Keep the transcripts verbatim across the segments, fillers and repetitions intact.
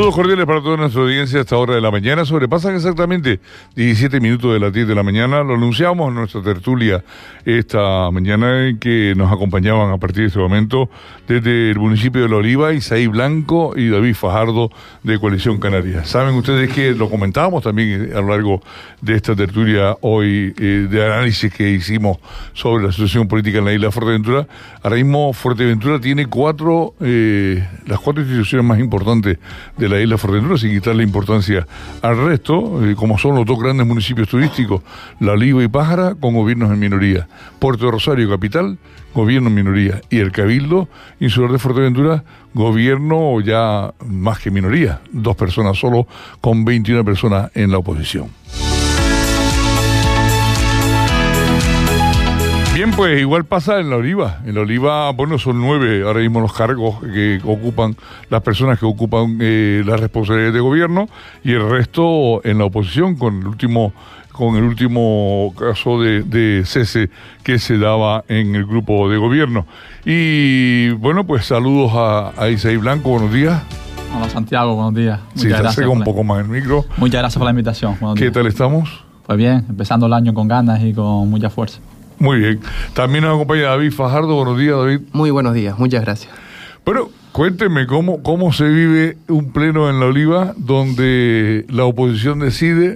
Saludos cordiales para toda nuestra audiencia a esta hora de la mañana. Sobrepasan exactamente diecisiete minutos de las diez de la mañana. Lo anunciamos en nuestra tertulia esta mañana en que nos acompañaban a partir de este momento desde el municipio de La Oliva, Isaí Blanco y David Fajardo de Coalición Canaria. Saben ustedes que lo comentábamos también a lo largo de esta tertulia hoy eh, de análisis que hicimos sobre la situación política en la isla de Fuerteventura. Ahora mismo Fuerteventura tiene cuatro, eh, las cuatro instituciones más importantes de la isla de Fuerteventura, sin quitarle importancia al resto, eh, como son los dos grandes municipios turísticos, La Oliva y Pájara, con gobiernos en minoría. Puerto de Rosario, capital, gobierno en minoría. Y el Cabildo Insular de Fuerteventura, gobierno ya más que minoría, dos personas solo, con veintiuna personas en la oposición. Bien, pues igual pasa en La Oliva. En La Oliva, bueno, son nueve ahora mismo los cargos que ocupan las personas que ocupan eh, las responsabilidades de gobierno, y el resto en la oposición, con el último con el último caso de, de cese que se daba en el grupo de gobierno. Y bueno, pues saludos a, a Isaí Blanco, buenos días. Hola Santiago, buenos días. Sí, se acerca un poco más el micro. Muchas gracias por la invitación. Buenos ¿Qué días. tal estamos? Pues bien, empezando el año con ganas y con mucha fuerza. Muy bien. También nos acompaña David Fajardo. Buenos días, David. Muy buenos días, muchas gracias. Bueno, cuénteme cómo, cómo se vive un pleno en La Oliva donde la oposición decide,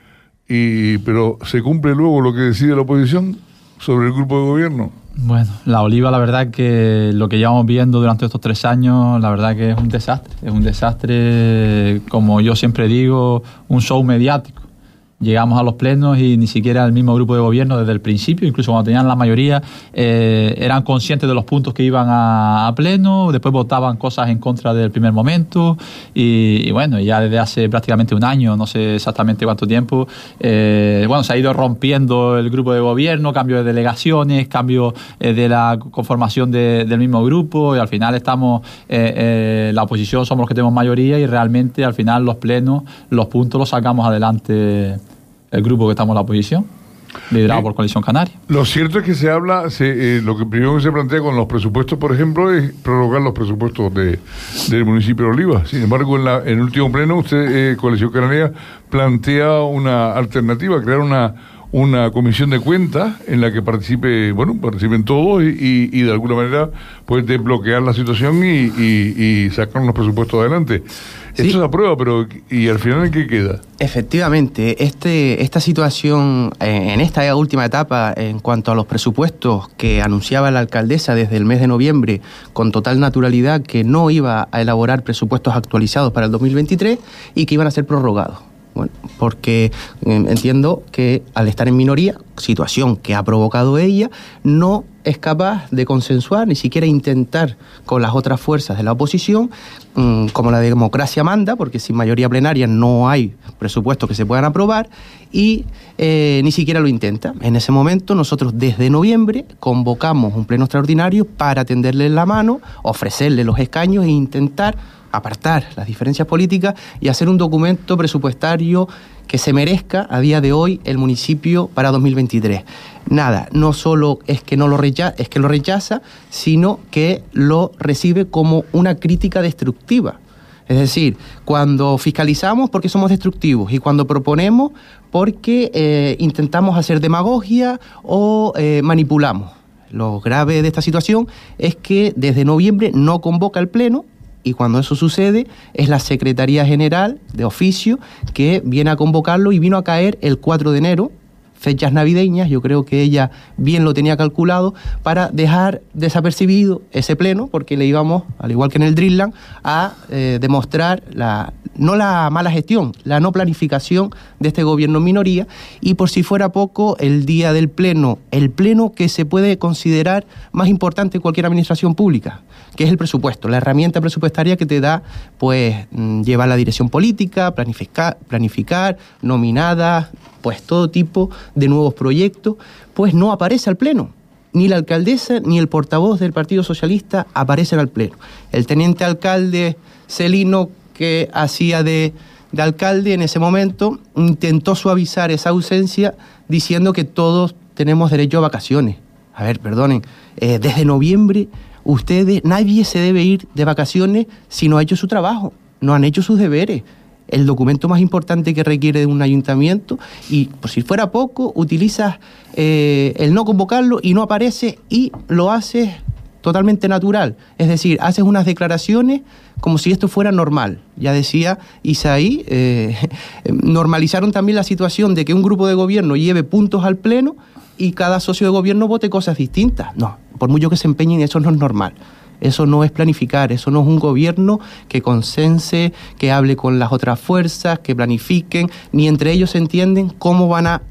y pero se cumple luego lo que decide la oposición sobre el grupo de gobierno. Bueno, La Oliva, la verdad que lo que llevamos viendo durante estos tres años, la verdad que es un desastre. Es un desastre, como yo siempre digo, un show mediático. Llegamos a los plenos y ni siquiera el mismo grupo de gobierno desde el principio, incluso cuando tenían la mayoría, eh, eran conscientes de los puntos que iban a, a pleno, después votaban cosas en contra del primer momento y, y bueno, ya desde hace prácticamente un año, no sé exactamente cuánto tiempo, eh, bueno, se ha ido rompiendo el grupo de gobierno, cambio de delegaciones, cambio eh, de la conformación de, del mismo grupo, y al final estamos, eh, eh, la oposición somos los que tenemos mayoría y realmente al final los plenos, los puntos los sacamos adelante el grupo que estamos en la oposición, liderado sí. por Coalición Canaria. Lo cierto es que se habla, se, eh, lo que primero que se plantea con los presupuestos, por ejemplo, es prorrogar los presupuestos de, del municipio de Oliva. Sin embargo, en, la, en el último pleno, usted, eh, Coalición Canaria, plantea una alternativa, crear una, una comisión de cuentas en la que participe, bueno, participen todos y, y, y de alguna manera pues desbloquear la situación y, y, y sacar los presupuestos adelante. Sí. Esto se aprueba, pero ¿y al final en qué queda? Efectivamente, este, esta situación eh, en esta última etapa en cuanto a los presupuestos que anunciaba la alcaldesa desde el mes de noviembre con total naturalidad que no iba a elaborar presupuestos actualizados para el dos mil veintitrés y que iban a ser prorrogados. Bueno, porque eh, entiendo que al estar en minoría, situación que ha provocado ella, no es capaz de consensuar, ni siquiera intentar con las otras fuerzas de la oposición, mmm, como la democracia manda, porque sin mayoría plenaria no hay presupuestos que se puedan aprobar, y eh, ni siquiera lo intenta. En ese momento nosotros desde noviembre convocamos un pleno extraordinario para tenderle la mano, ofrecerle los escaños e intentar apartar las diferencias políticas y hacer un documento presupuestario que se merezca a día de hoy el municipio para dos mil veintitrés. Nada, no solo es que no lo rechaza, es que lo rechaza, sino que lo recibe como una crítica destructiva. Es decir, cuando fiscalizamos porque somos destructivos y cuando proponemos porque eh, intentamos hacer demagogia o eh, manipulamos. Lo grave de esta situación es que desde noviembre no convoca el pleno, y cuando eso sucede es la Secretaría General de Oficio que viene a convocarlo y vino a caer el cuatro de enero, fechas navideñas. Yo creo que ella bien lo tenía calculado para dejar desapercibido ese pleno, porque le íbamos, al igual que en el Dreamland, a eh, demostrar la, no la mala gestión, la no planificación de este gobierno en minoría, y por si fuera poco, el día del pleno, el pleno que se puede considerar más importante en cualquier administración pública, que es el presupuesto, la herramienta presupuestaria que te da, pues, llevar la dirección política, planificar, planificar, nominadas, pues todo tipo de nuevos proyectos, pues no aparece al pleno. Ni la alcaldesa ni el portavoz del Partido Socialista aparecen al pleno. El teniente alcalde Celino, que hacía de, de alcalde en ese momento, intentó suavizar esa ausencia diciendo que todos tenemos derecho a vacaciones. A ver, perdonen, eh, desde noviembre ustedes, nadie se debe ir de vacaciones si no ha hecho su trabajo. no han hecho sus deberes. El documento más importante que requiere un ayuntamiento, y por si fuera poco, utilizas eh, el no convocarlo y no aparece y lo haces totalmente natural. Es decir, haces unas declaraciones como si esto fuera normal. Ya decía Isaí, eh, normalizaron también la situación de que un grupo de gobierno lleve puntos al pleno y cada socio de gobierno vote cosas distintas. No, por mucho que se empeñen, eso no es normal. Eso no es planificar, eso no es un gobierno que consense, que hable con las otras fuerzas, que planifiquen, ni entre ellos se entienden cómo van a,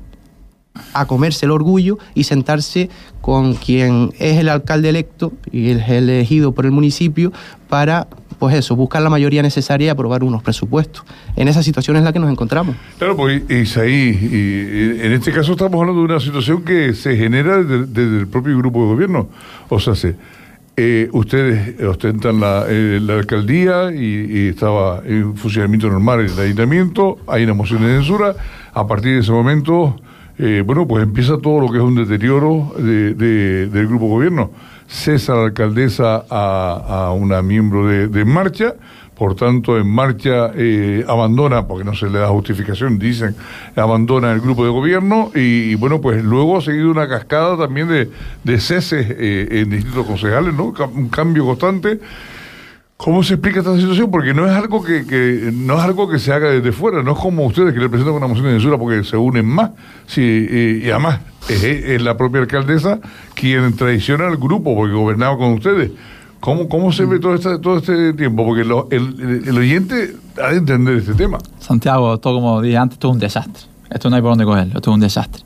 a comerse el orgullo y sentarse con quien es el alcalde electo y el elegido por el municipio para, pues eso, buscar la mayoría necesaria y aprobar unos presupuestos. En esa situación es la que nos encontramos. Claro, pues Isaí, y, y en este caso estamos hablando de una situación que se genera desde, desde el propio grupo de gobierno. O sea, se... Eh, ustedes ostentan la, eh, la alcaldía y, y estaba en funcionamiento normal el ayuntamiento, hay una moción de censura, a partir de ese momento, eh, bueno, pues empieza todo lo que es un deterioro de, de, del grupo gobierno. Cesa la alcaldesa a, a una miembro de, de Marcha, por tanto en Marcha eh, abandona, porque no se le da justificación, dicen, abandona el grupo de gobierno y, y bueno, pues luego ha seguido una cascada también de, de ceses eh, en distintos concejales, ¿no? Un cambio constante. ¿Cómo se explica esta situación? Porque no es algo que, que no es algo que se haga desde fuera, no es como ustedes que le presentan una moción de censura porque se unen más, sí, y, y además es, es la propia alcaldesa quien traiciona al grupo porque gobernaba con ustedes. ¿Cómo, ¿Cómo se ve todo este, todo este tiempo? Porque lo, el, el, el oyente ha de entender este tema. Santiago, todo como dije antes, esto es un desastre. Esto no hay por dónde cogerlo, esto es un desastre.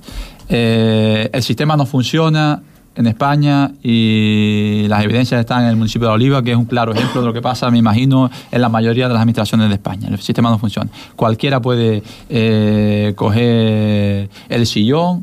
Eh, el sistema no funciona en España y las evidencias están en el municipio de Oliva, que es un claro ejemplo de lo que pasa, me imagino, en la mayoría de las administraciones de España. El sistema no funciona. Cualquiera puede eh, coger el sillón,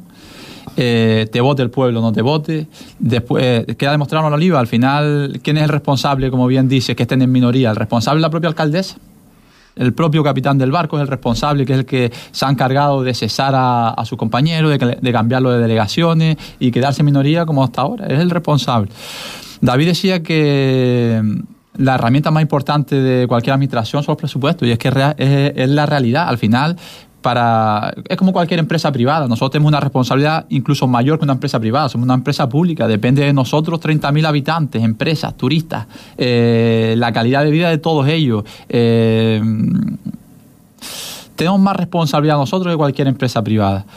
Eh, te vote el pueblo, no te vote. Después, queda demostrado en Oliva, al final, ¿quién es el responsable, como bien dice, que estén en minoría? El responsable es la propia alcaldesa. El propio capitán del barco es el responsable, que es el que se ha encargado de cesar a, a su compañero, de, de cambiarlo de delegaciones y quedarse en minoría como hasta ahora. Es el responsable. David decía que la herramienta más importante de cualquier administración son los presupuestos, y es que es, es la realidad. Al final, Para, es como cualquier empresa privada. Nosotros tenemos una responsabilidad incluso mayor que una empresa privada. Somos una empresa pública. Depende de nosotros treinta mil habitantes, empresas, turistas, eh, la calidad de vida de todos ellos. Eh, tenemos más responsabilidad nosotros que cualquier empresa privada.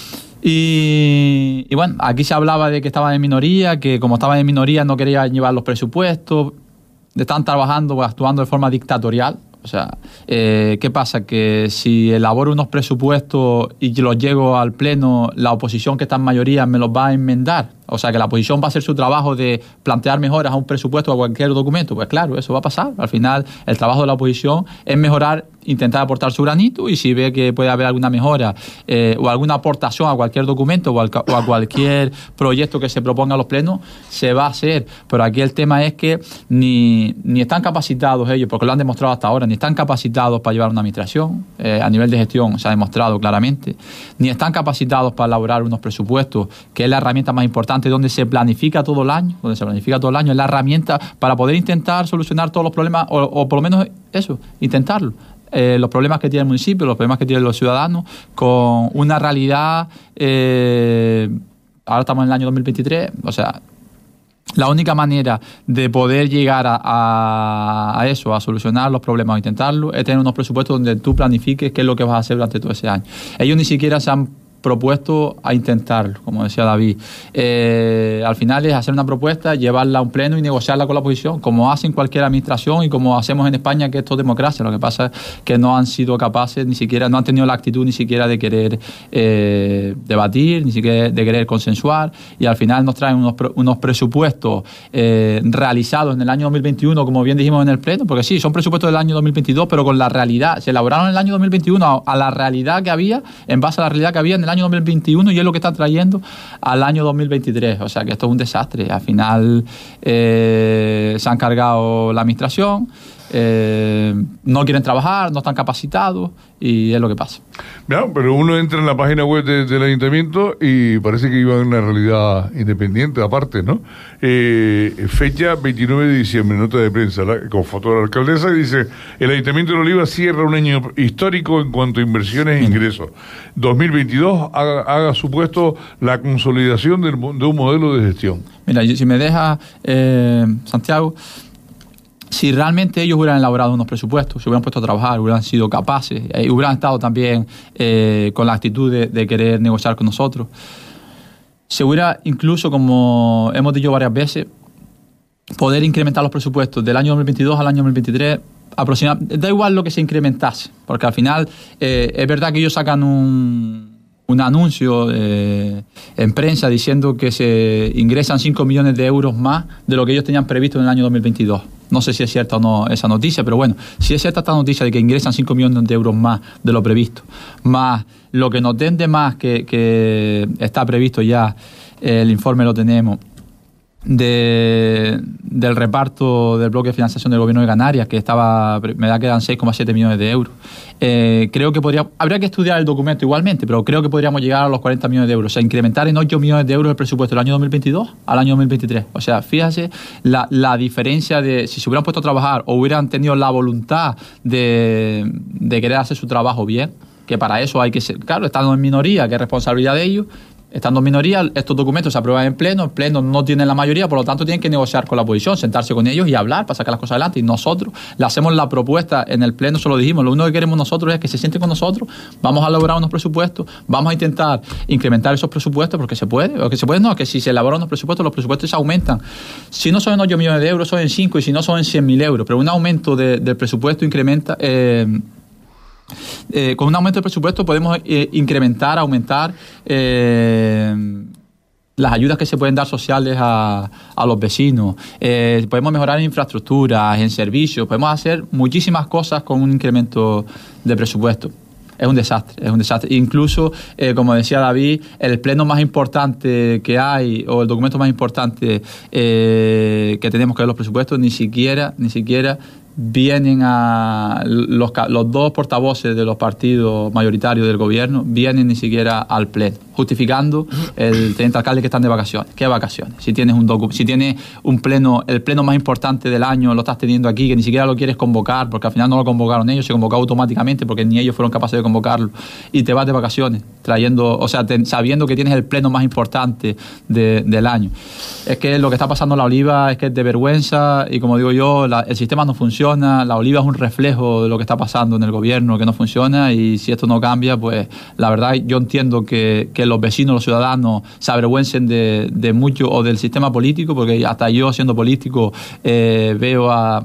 Y, y bueno, aquí se hablaba de que estaban en minoría, que como estaban en minoría no querían llevar los presupuestos, están trabajando o actuando de forma dictatorial. O sea, eh, ¿qué pasa? Que si elaboro unos presupuestos y los llego al pleno, la oposición que está en mayoría me los va a enmendar. O sea, que la oposición va a hacer su trabajo de plantear mejoras a un presupuesto o a cualquier documento. Pues claro, eso va a pasar. Al final, el trabajo de la oposición es mejorar, intentar aportar su granito, y si ve que puede haber alguna mejora eh, o alguna aportación a cualquier documento o, al, o a cualquier proyecto que se proponga a los plenos, se va a hacer. Pero aquí el tema es que ni, ni están capacitados ellos, porque lo han demostrado hasta ahora, ni están capacitados para llevar una administración. Eh, a nivel de gestión se ha demostrado claramente. Ni están capacitados para elaborar unos presupuestos, que es la herramienta más importante, donde se planifica todo el año, donde se planifica todo el año, es la herramienta para poder intentar solucionar todos los problemas, o, o por lo menos eso, intentarlo. Eh, los problemas que tiene el municipio, los problemas que tienen los ciudadanos, con una realidad, eh, ahora estamos en el año dos mil veintitrés, o sea, la única manera de poder llegar a, a, a eso, a solucionar los problemas o intentarlo, es tener unos presupuestos donde tú planifiques qué es lo que vas a hacer durante todo ese año. Ellos ni siquiera se han propuesto a intentarlo, como decía David. Eh, al final es hacer una propuesta, llevarla a un pleno y negociarla con la oposición, como hacen cualquier administración y como hacemos en España, que esto es democracia. Lo que pasa es que no han sido capaces, ni siquiera, no han tenido la actitud ni siquiera de querer eh, debatir, ni siquiera de querer consensuar, y al final nos traen unos, unos presupuestos eh, realizados en el año dos mil veintiuno, como bien dijimos en el pleno, porque sí, son presupuestos del año dos mil veintidós, pero con la realidad. Se elaboraron en el año dos mil veintiuno a, a la realidad que había, en base a la realidad que había en el año dos mil veintiuno, y es lo que está trayendo al año dos mil veintitrés. O sea que esto es un desastre. Al final eh, se ha encargado la administración eh, no quieren trabajar, no están capacitados y es lo que pasa. No, pero uno entra en la página web de, del ayuntamiento y parece que iba en una realidad independiente aparte, ¿no? Eh, fecha veintinueve de diciembre, nota de prensa la, con foto de la alcaldesa, y dice: el Ayuntamiento de Oliva cierra un año histórico en cuanto a inversiones e ingresos. dos mil veintidós haga, haga supuesto la consolidación del, de un modelo de gestión. Mira, si me deja, eh, Santiago, si realmente ellos hubieran elaborado unos presupuestos, se hubieran puesto a trabajar, hubieran sido capaces, eh, hubieran estado también eh, con la actitud de, de querer negociar con nosotros, se hubiera incluso, como hemos dicho varias veces, poder incrementar los presupuestos del año dos mil veintidós al año dos mil veintitrés aproximadamente. Da igual lo que se incrementase, porque al final eh, es verdad que ellos sacan un... un anuncio eh, en prensa diciendo que se ingresan cinco millones de euros más de lo que ellos tenían previsto en el año dos mil veintidós. No sé si es cierta o no esa noticia, pero bueno, si es cierta esta noticia de que ingresan cinco millones de euros más de lo previsto, más lo que nos den de más que, que está previsto ya, eh, el informe lo tenemos, de, del reparto del bloque de financiación del gobierno de Canarias, que estaba, me da que eran seis coma siete millones de euros. Eh, creo que podría, habría que estudiar el documento igualmente, pero creo que podríamos llegar a los cuarenta millones de euros, o sea, incrementar en ocho millones de euros el presupuesto del año dos mil veintidós al año dos mil veintitrés. O sea, fíjate la, la diferencia de si se hubieran puesto a trabajar o hubieran tenido la voluntad de, de querer hacer su trabajo bien, que para eso hay que ser, claro, estando en minoría, que es responsabilidad de ellos. Estando en minoría, estos documentos se aprueban en pleno, el pleno no tiene la mayoría, por lo tanto tienen que negociar con la oposición, sentarse con ellos y hablar para sacar las cosas adelante. Y nosotros le hacemos la propuesta en el pleno, se lo dijimos, lo único que queremos nosotros es que se sienten con nosotros, vamos a elaborar unos presupuestos, vamos a intentar incrementar esos presupuestos porque se puede, o que se puede no, que si se elaboran unos presupuestos, los presupuestos se aumentan. Si no son en ocho millones de euros, son en cinco, y si no son en cien mil euros, pero un aumento de, del presupuesto incrementa... Eh, Eh, con un aumento de presupuesto podemos eh, incrementar, aumentar eh, las ayudas que se pueden dar sociales a, a los vecinos, eh, podemos mejorar en infraestructuras, en servicios, podemos hacer muchísimas cosas con un incremento de presupuesto. Es un desastre, es un desastre. Incluso, eh, como decía David, el pleno más importante que hay, o el documento más importante eh, que tenemos que ver los presupuestos, ni siquiera, ni siquiera vienen a los, los dos portavoces de los partidos mayoritarios del gobierno, vienen ni siquiera al pleno, justificando el teniente alcalde que están de vacaciones. ¿Qué vacaciones? Si tienes un docu si tienes un pleno, el pleno más importante del año lo estás teniendo aquí, que ni siquiera lo quieres convocar, porque al final no lo convocaron ellos, se convocó automáticamente porque ni ellos fueron capaces de convocarlo, y te vas de vacaciones, trayendo, o sea, te, sabiendo que tienes el pleno más importante de, del año. Es que lo que está pasando en La Oliva es que es de vergüenza, y como digo yo, la, el sistema no funciona. La Oliva es un reflejo de lo que está pasando en el gobierno, que no funciona, y si esto no cambia, pues la verdad yo entiendo que, que los vecinos, los ciudadanos se avergüencen de, de mucho, o del sistema político, porque hasta yo siendo político eh, veo a,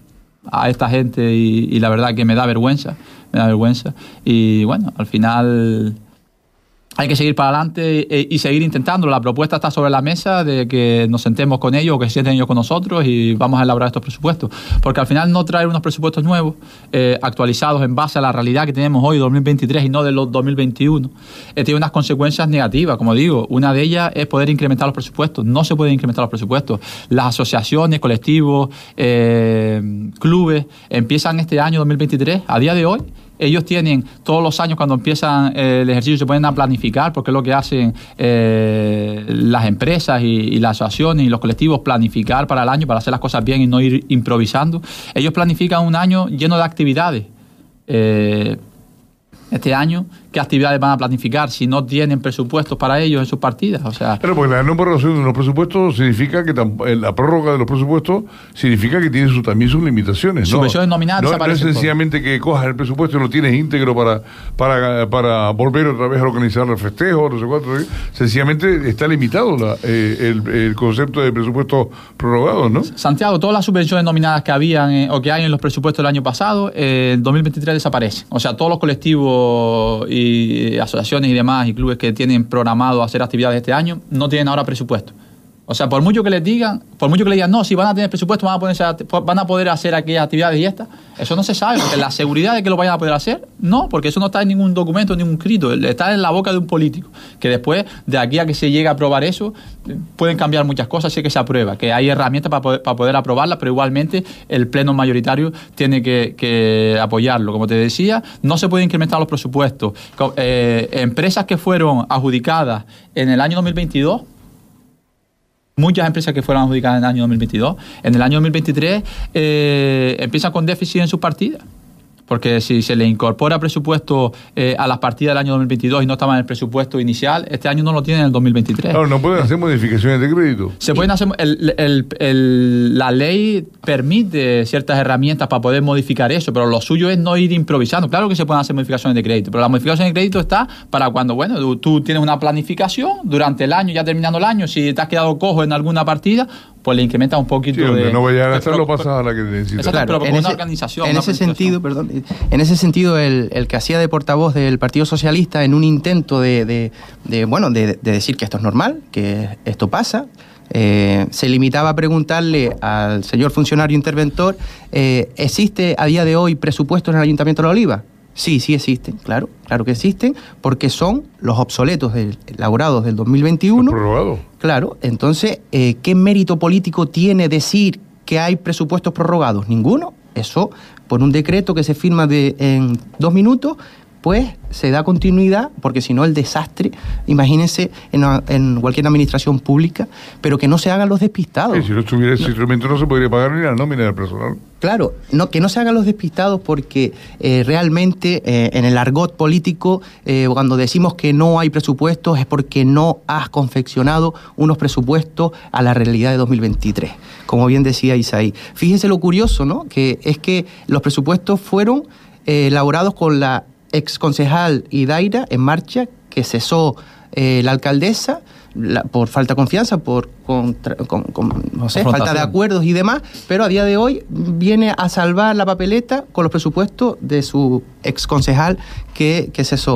a esta gente y, y la verdad que me da vergüenza, me da vergüenza, y bueno, al final... hay que seguir para adelante y, y seguir intentándolo. La propuesta está sobre la mesa de que nos sentemos con ellos o que se sienten ellos con nosotros y vamos a elaborar estos presupuestos. Porque al final no traer unos presupuestos nuevos, eh, actualizados en base a la realidad que tenemos hoy, dos mil veintitrés, y no de los dos mil veintiuno, eh, tiene unas consecuencias negativas. Como digo, una de ellas es poder incrementar los presupuestos. No se pueden incrementar los presupuestos. Las asociaciones, colectivos, eh, clubes empiezan este año dos mil veintitrés, a día de hoy. Ellos tienen, todos los años cuando empiezan eh, el ejercicio, se ponen a planificar, porque es lo que hacen eh, las empresas y, y las asociaciones y los colectivos, planificar para el año, para hacer las cosas bien y no ir improvisando. Ellos planifican un año lleno de actividades. Eh, este año, ¿qué actividades van a planificar si no tienen presupuestos para ellos en sus partidas? O sea, pero porque la no prorrogación de los presupuestos significa que la prórroga de los presupuestos significa que tiene su, también sus limitaciones, ¿no? Subvenciones nominales no, desaparecen. No es sencillamente que cojas el presupuesto y lo tienes íntegro para, para, para volver otra vez a organizar el festejo, no sé cuánto. Sencillamente está limitado la, eh, el, el concepto de presupuestos prorrogados, ¿no? Santiago, todas las subvenciones nominadas que habían eh, o que hay en los presupuestos del año pasado, eh, en dos mil veintitrés desaparecen. O sea, todos los colectivos y asociaciones y demás y clubes que tienen programado hacer actividades este año no tienen ahora presupuesto. O sea, por mucho que les digan, por mucho que le digan, no, si van a tener presupuesto, van a, ponerse a, van a poder hacer aquellas actividades y estas, eso no se sabe, porque la seguridad de que lo vayan a poder hacer, no, porque eso no está en ningún documento, en ningún escrito, está en la boca de un político, que después, de aquí a que se llegue a aprobar eso, pueden cambiar muchas cosas, si que se aprueba, que hay herramientas para poder, para poder aprobarla, pero igualmente el pleno mayoritario tiene que, que apoyarlo. Como te decía, no se puede incrementar los presupuestos. Eh, empresas que fueron adjudicadas en el año dos mil veintidós, muchas empresas que fueron adjudicadas en el año dos mil veintidós, en el año dos mil veintitrés eh, empiezan con déficit en sus partidas. Porque si se le incorpora presupuesto eh, a las partidas del año dos mil veintidós y no estaban en el presupuesto inicial, este año no lo tienen en el dos mil veintitrés. Claro, no pueden hacer modificaciones de crédito. Se pueden hacer, el, el, el, la ley permite ciertas herramientas para poder modificar eso, pero lo suyo es no ir improvisando. Claro que se pueden hacer modificaciones de crédito, pero la modificación de crédito está para cuando, bueno, tú, tú tienes una planificación durante el año, ya terminando el año, si te has quedado cojo en alguna partida, pues le incrementa un poquito sí, de... no vayas a gastar, pero, lo pasas a la que necesitas. Claro, pero en una ese, organización. En una ese sentido, perdón, en ese sentido, el, el que hacía de portavoz del Partido Socialista en un intento de, de, de bueno, de, de decir que esto es normal, que esto pasa, eh, se limitaba a preguntarle al señor funcionario interventor, eh, ¿existe a día de hoy presupuesto en el Ayuntamiento de La Oliva? Sí, sí existen, claro, claro que existen, porque son los obsoletos del, elaborados del dos mil veintiuno. ¿Prorrogado? Claro, entonces, eh, ¿qué mérito político tiene decir que hay presupuestos prorrogados? Ninguno. Eso, por un decreto que se firma de, en dos minutos, pues se da continuidad, porque si no el desastre, imagínense en, en cualquier administración pública, pero que no se hagan los despistados. Sí, si no estuviera ese instrumento no se podría pagar ni la nómina del personal. Claro, no, que no se hagan los despistados porque eh, realmente eh, en el argot político, eh, cuando decimos que no hay presupuestos es porque no has confeccionado unos presupuestos a la realidad de dos mil veintitrés, como bien decía Isaí. Fíjese lo curioso, ¿no? Que es que los presupuestos fueron eh, elaborados con la exconcejal Idaira en marcha, que cesó eh, la alcaldesa la, por falta de confianza, por contra, con, con, no sé, falta de acuerdos y demás, pero a día de hoy viene a salvar la papeleta con los presupuestos de su exconcejal que, que cesó.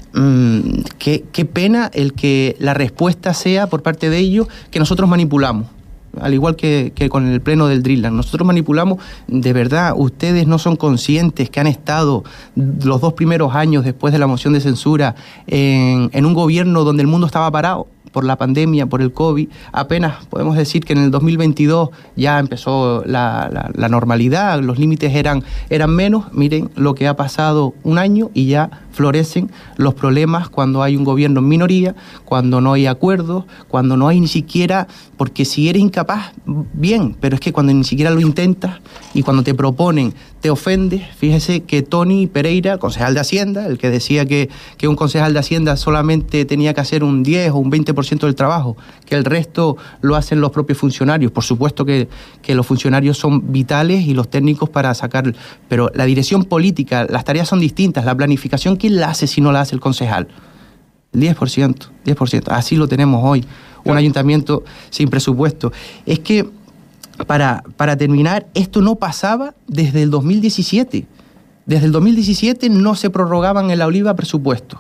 Mm, qué, qué pena el que la respuesta sea por parte de ellos que nosotros manipulamos. Al igual que, que con el pleno del Dreamland. Nosotros manipulamos, de verdad, ustedes no son conscientes que han estado los dos primeros años después de la moción de censura en, en un gobierno donde el mundo estaba parado por la pandemia, por el COVID. Apenas podemos decir que en el dos mil veintidós ya empezó la, la, la normalidad, los límites eran, eran menos. Miren lo que ha pasado un año y ya florecen los problemas cuando hay un gobierno en minoría, cuando no hay acuerdos, cuando no hay ni siquiera, porque si eres incapaz, bien, pero es que cuando ni siquiera lo intentas y cuando te proponen, te ofendes. Fíjese que Tony Pereira, concejal de Hacienda, el que decía que, que un concejal de Hacienda solamente tenía que hacer un diez o un veinte por ciento del trabajo, que el resto lo hacen los propios funcionarios. Por supuesto que, que los funcionarios son vitales y los técnicos para sacar, pero la dirección política, las tareas son distintas, la planificación, ¿quién la hace si no la hace el concejal? El diez por ciento, diez por ciento, así lo tenemos hoy, un ayuntamiento sin presupuesto. Es que, para, para terminar, esto no pasaba desde el dos mil diecisiete. Desde el dos mil diecisiete no se prorrogaban en La Oliva presupuestos.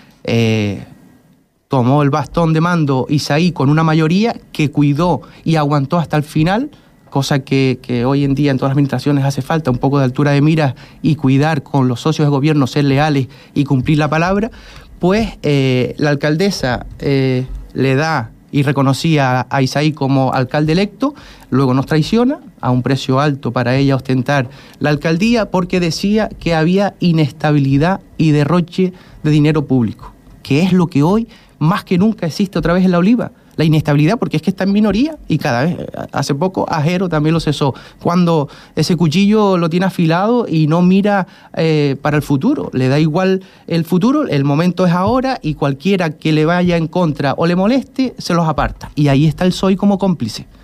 Eh, tomó el bastón de mando Isaí con una mayoría que cuidó y aguantó hasta el final, cosa que, que hoy en día en todas las administraciones hace falta, un poco de altura de miras y cuidar con los socios de gobierno, ser leales y cumplir la palabra. Pues eh, la alcaldesa eh, le da y reconocía a Isaí como alcalde electo, luego nos traiciona a un precio alto para ella ostentar la alcaldía porque decía que había inestabilidad y derroche de dinero público, que es lo que hoy más que nunca existe otra vez en La Oliva. La inestabilidad, porque es que está en minoría y cada vez, hace poco Ajero también lo cesó, cuando ese cuchillo lo tiene afilado y no mira eh, para el futuro, le da igual el futuro, el momento es ahora y cualquiera que le vaya en contra o le moleste, se los aparta. Y ahí está el P S O E como cómplice.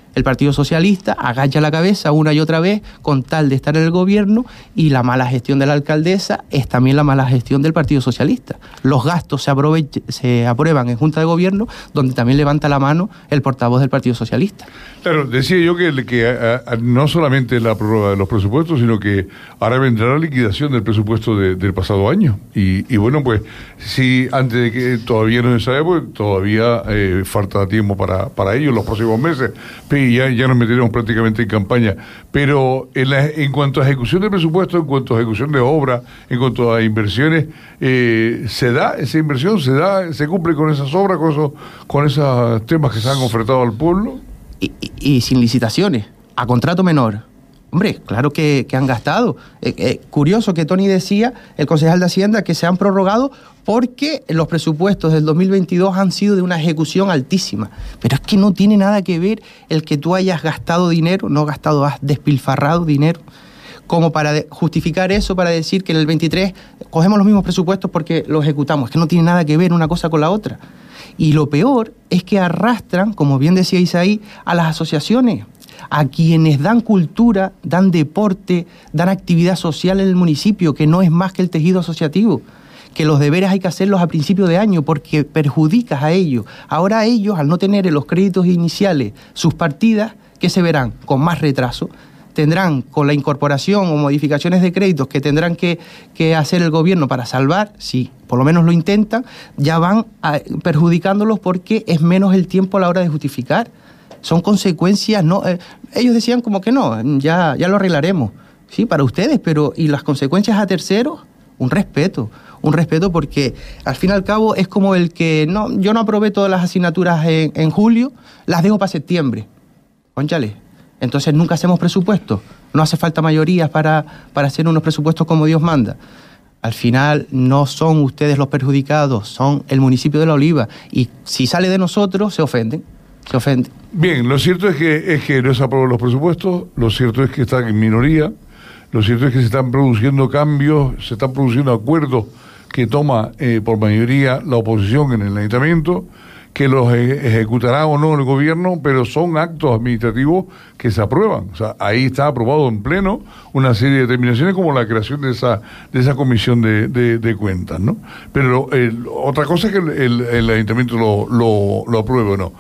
El Partido Socialista agacha la cabeza una y otra vez con tal de estar en el gobierno, y la mala gestión de la alcaldesa es también la mala gestión del Partido Socialista. Los gastos se, aprove- se aprueban en Junta de Gobierno, donde también levanta la mano el portavoz del Partido Socialista. Claro, decía yo que, que a, a, no solamente la prórroga de los presupuestos, sino que ahora vendrá la liquidación del presupuesto de, del pasado año. Y, y bueno, pues si antes de que todavía no se sabe, pues todavía eh, falta tiempo para, para ello, los próximos meses. Y ya, ya nos meteremos prácticamente en campaña. Pero en, la, en cuanto a ejecución de presupuesto, en cuanto a ejecución de obra, en cuanto a inversiones, eh, ¿se da esa inversión? ¿Se da, se cumple con esas obras, con esos, con esos temas que se han ofertado al pueblo? Y, y, y sin licitaciones, a contrato menor. Hombre, claro que, que han gastado. Eh, eh, curioso que Tony decía, el concejal de Hacienda, que se han prorrogado porque los presupuestos del dos mil veintidós han sido de una ejecución altísima. Pero es que no tiene nada que ver el que tú hayas gastado dinero, no gastado, has despilfarrado dinero, como para de, justificar eso, para decir que en el veintitrés cogemos los mismos presupuestos porque los ejecutamos. Es que no tiene nada que ver una cosa con la otra. Y lo peor es que arrastran, como bien decía Isaí, a las asociaciones, a quienes dan cultura, dan deporte, dan actividad social en el municipio, que no es más que el tejido asociativo, que los deberes hay que hacerlos a principio de año porque perjudicas a ellos. Ahora ellos, al no tener en los créditos iniciales sus partidas, ¿qué se verán? Con más retraso. Tendrán, con la incorporación o modificaciones de créditos que tendrán que, que hacer el gobierno para salvar, sí, por lo menos lo intentan, ya van a, perjudicándolos porque es menos el tiempo a la hora de justificar. Son consecuencias, no, eh, ellos decían como que no, ya, ya lo arreglaremos, sí, para ustedes, pero ¿y las consecuencias a terceros? Un respeto, un respeto porque al fin y al cabo es como el que, no, yo no aprobé todas las asignaturas en, en julio, las dejo para septiembre, cónchale, entonces nunca hacemos presupuestos, no hace falta mayorías para, para hacer unos presupuestos como Dios manda. Al final no son ustedes los perjudicados, son el municipio de La Oliva, y si sale de nosotros se ofenden. Se ofende. Bien, lo cierto es que, es que no se aprobó los presupuestos, lo cierto es que están en minoría, lo cierto es que se están produciendo cambios, se están produciendo acuerdos que toma eh, por mayoría la oposición en el ayuntamiento, que los e- ejecutará o no el gobierno, pero son actos administrativos que se aprueban. O sea, ahí está aprobado en pleno una serie de determinaciones como la creación de esa de esa comisión de, de, de cuentas, ¿no? Pero eh, otra cosa es que el, el, el ayuntamiento lo, lo, lo apruebe o no.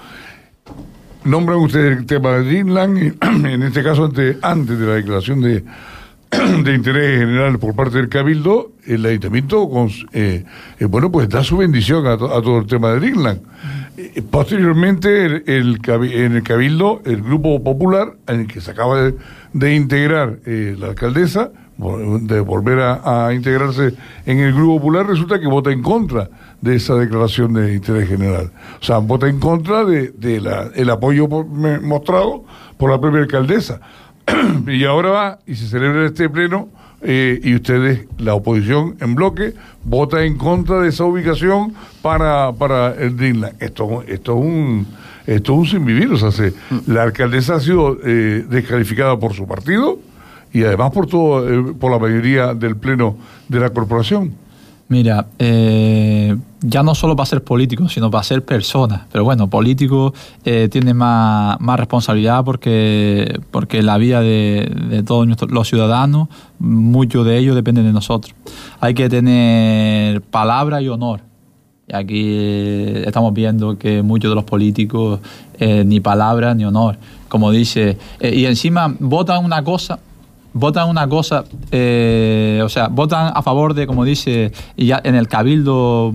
Nombran ustedes el tema de Dreamland, en este caso antes, antes de la declaración de, de interés general por parte del Cabildo, el Ayuntamiento con, eh, eh, bueno, pues da su bendición a, to, a todo el tema de Dreamland. Eh, posteriormente, el, el, en el Cabildo, el Grupo Popular, en el que se acaba de, de integrar eh, la alcaldesa, de volver a, a integrarse en el Grupo Popular, resulta que vota en contra de esa declaración de interés general. O sea, vota en contra de, de la, el apoyo por, me, mostrado por la propia alcaldesa. Y ahora va y se celebra este pleno eh, y ustedes, la oposición en bloque, vota en contra de esa ubicación para, para el Dreamland. Esto, esto es un esto es un sin vivir. O sea, se, la alcaldesa ha sido eh, descalificada por su partido y además por todo eh, por la mayoría del pleno de la corporación. Mira, eh, ya no solo para ser político, sino para ser persona. Pero bueno, político eh, tiene más, más responsabilidad porque, porque la vida de, de todos nuestros, los ciudadanos, mucho de ellos depende de nosotros. Hay que tener palabra y honor. Y aquí eh, estamos viendo que muchos de los políticos eh, ni palabra ni honor. Como dice, eh, y encima votan una cosa... votan una cosa, eh, o sea, votan a favor de, como dice, y ya en el Cabildo,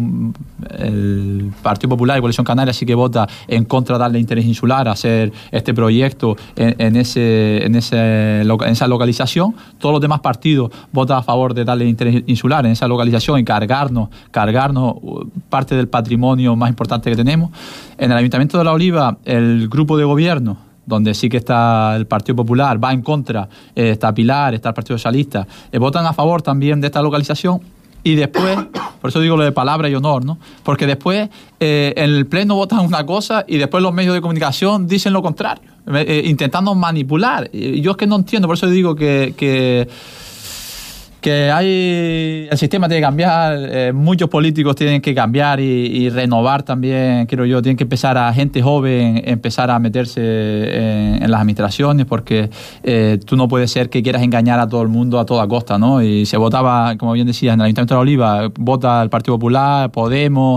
el Partido Popular y Coalición Canaria sí que vota en contra de darle interés insular, hacer este proyecto en, en, ese, en, ese, en esa localización. Todos los demás partidos votan a favor de darle interés insular en esa localización y cargarnos, cargarnos parte del patrimonio más importante que tenemos. En el Ayuntamiento de La Oliva, el grupo de gobierno, donde sí que está el Partido Popular, va en contra, eh, está Pilar, está el Partido Socialista, eh, votan a favor también de esta localización y después, por eso digo lo de palabra y honor, ¿no? Porque después eh, en el Pleno votan una cosa y después los medios de comunicación dicen lo contrario, eh, intentando manipular. Y yo es que no entiendo, por eso digo que... que Que hay, el sistema tiene que cambiar, eh, muchos políticos tienen que cambiar y, y renovar también, creo yo, tienen que empezar a gente joven, empezar a meterse en, en las administraciones, porque eh, tú no puedes ser que quieras engañar a todo el mundo a toda costa, ¿no? Y se votaba, como bien decías, en el Ayuntamiento de La Oliva, vota el Partido Popular, Podemos,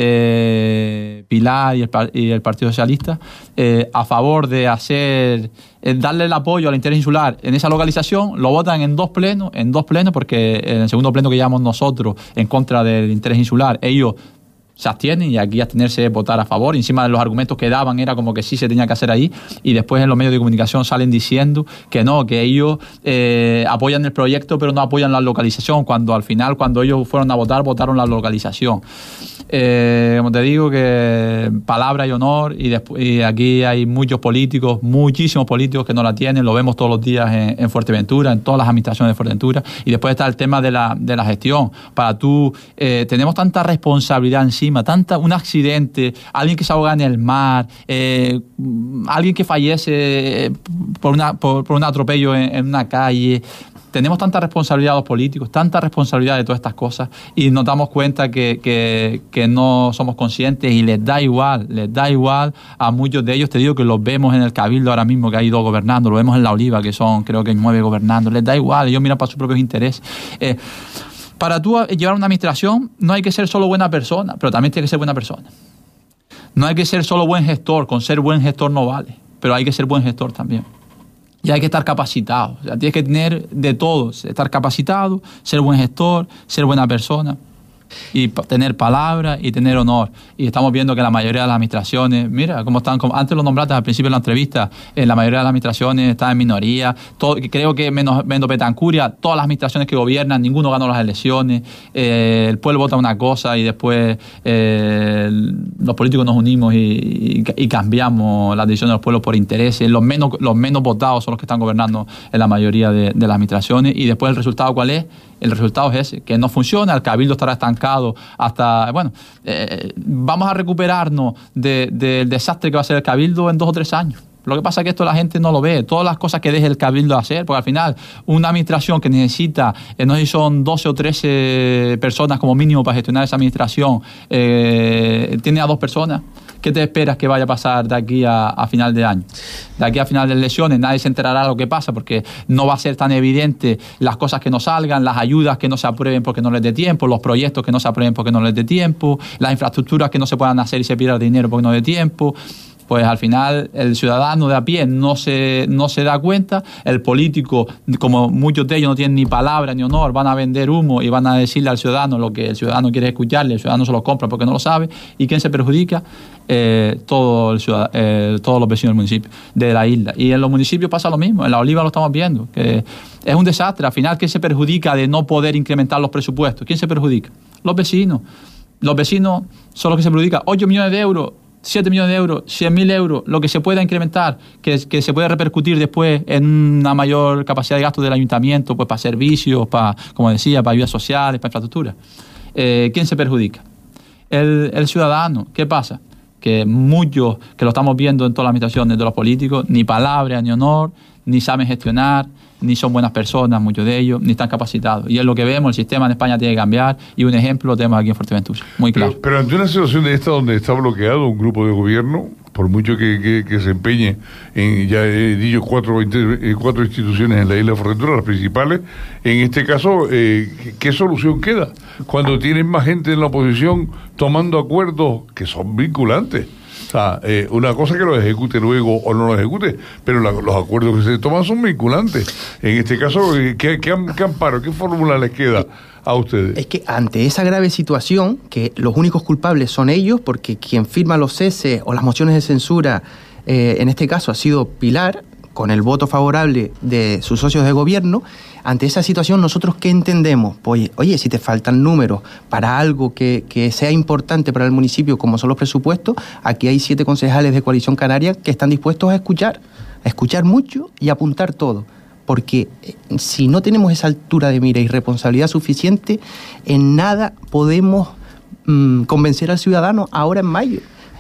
eh, Pilar y el, y el Partido Socialista, eh, a favor de hacer... darle el apoyo al interés insular en esa localización, lo votan en dos plenos, en dos plenos, porque en el segundo pleno que llevamos nosotros en contra del interés insular, ellos se abstienen y aquí abstenerse es votar a favor. Y encima de los argumentos que daban era como que sí se tenía que hacer ahí, y después en los medios de comunicación salen diciendo que no, que ellos eh, apoyan el proyecto pero no apoyan la localización, cuando al final, cuando ellos fueron a votar, votaron la localización. Eh, como te digo, que palabra y honor, y, después, y aquí hay muchos políticos, muchísimos políticos que no la tienen, lo vemos todos los días en, en Fuerteventura, en todas las administraciones de Fuerteventura. Y después está el tema de la, de la gestión. Para tú, eh, tenemos tanta responsabilidad encima, tanta, un accidente, alguien que se ahoga en el mar, eh, alguien que fallece por, una, por, por un atropello en, en una calle. Tenemos tanta responsabilidad los políticos, tanta responsabilidad de todas estas cosas, y nos damos cuenta que, que, que no somos conscientes, y les da igual, les da igual a muchos de ellos. Te digo que los vemos en el Cabildo ahora mismo, que hay dos gobernando, lo vemos en La Oliva, que son creo que nueve gobernando, les da igual, ellos miran para sus propios intereses. Eh, para tú llevar una administración no hay que ser solo buena persona, pero también tiene que ser buena persona. No hay que ser solo buen gestor, con ser buen gestor no vale, pero hay que ser buen gestor también. Y hay que estar capacitado, o sea, tienes que tener de todo, estar capacitado, ser buen gestor, ser buena persona, y tener palabra y tener honor. Y estamos viendo que la mayoría de las administraciones, mira cómo están, como antes lo nombraste al principio de la entrevista, en la mayoría de las administraciones están en minoría. Todo, creo que menos, menos Betancuria, todas las administraciones que gobiernan, ninguno ganó las elecciones, eh, el pueblo vota una cosa y después eh, los políticos nos unimos y, y, y cambiamos las decisiones de los pueblos por intereses. Los menos, los menos votados son los que están gobernando en la mayoría de, de las administraciones, y después el resultado ¿cuál es? El resultado es ese, que no funciona, el Cabildo estará estancado hasta, bueno, eh, vamos a recuperarnos de, de, del desastre que va a ser el Cabildo en dos o tres años. Lo que pasa es que esto la gente no lo ve, todas las cosas que deje el Cabildo hacer, porque al final una administración que necesita, eh, no sé si son doce o trece personas como mínimo para gestionar esa administración, eh, tiene a dos personas. ¿Qué te esperas que vaya a pasar de aquí a, a final de año? De aquí a final de elecciones nadie se enterará de lo que pasa, porque no va a ser tan evidente las cosas que no salgan, las ayudas que no se aprueben porque no les dé tiempo, los proyectos que no se aprueben porque no les dé tiempo, las infraestructuras que no se puedan hacer y se pierda dinero porque no dé tiempo. Pues al final el ciudadano de a pie no se, no se da cuenta, el político, como muchos de ellos no tienen ni palabra ni honor, van a vender humo y van a decirle al ciudadano lo que el ciudadano quiere escucharle, el ciudadano se lo compra porque no lo sabe. ¿Y quién se perjudica? Eh, todo el ciudad, eh, todos los vecinos del municipio, de la isla. Y en los municipios pasa lo mismo, en La Oliva lo estamos viendo, que es un desastre. Al final, ¿quién se perjudica de no poder incrementar los presupuestos? ¿Quién se perjudica? Los vecinos. Los vecinos son los que se perjudican. ocho millones de euros, siete millones de euros, cien mil euros, lo que se pueda incrementar, que, que se puede repercutir después en una mayor capacidad de gasto del ayuntamiento, pues para servicios, para, como decía, para ayudas sociales, para infraestructura. Eh, ¿Quién se perjudica? El, el ciudadano. ¿Qué pasa? Que muchos, que lo estamos viendo en todas las administraciones de los políticos, ni palabra ni honor, ni saben gestionar, ni son buenas personas, muchos de ellos, ni están capacitados. Y es lo que vemos, el sistema en España tiene que cambiar, y un ejemplo lo tenemos aquí en Fuerteventura, muy claro. Pero, pero ante una situación de esta donde está bloqueado un grupo de gobierno, por mucho que, que, que se empeñe en, ya he dicho, cuatro, cuatro instituciones en la isla de Fuerteventura, las principales, en este caso, eh, ¿qué solución queda? Cuando tienen más gente en la oposición tomando acuerdos que son vinculantes. O sea, eh, una cosa que lo ejecute luego o no lo ejecute, pero la, los acuerdos que se toman son vinculantes. En este caso, ¿qué, qué, qué amparo, qué fórmula les queda a ustedes? Es que ante esa grave situación, que los únicos culpables son ellos, porque quien firma los ceses o las mociones de censura, eh, en este caso ha sido Pilar, con el voto favorable de sus socios de gobierno. Ante esa situación, ¿nosotros qué entendemos? Pues, oye, si te faltan números para algo que, que sea importante para el municipio, como son los presupuestos, aquí hay siete concejales de Coalición Canaria que están dispuestos a escuchar, a escuchar mucho y apuntar todo. Porque si no tenemos esa altura de mira y responsabilidad suficiente, en nada podemos mmm, convencer al ciudadano ahora en mayo.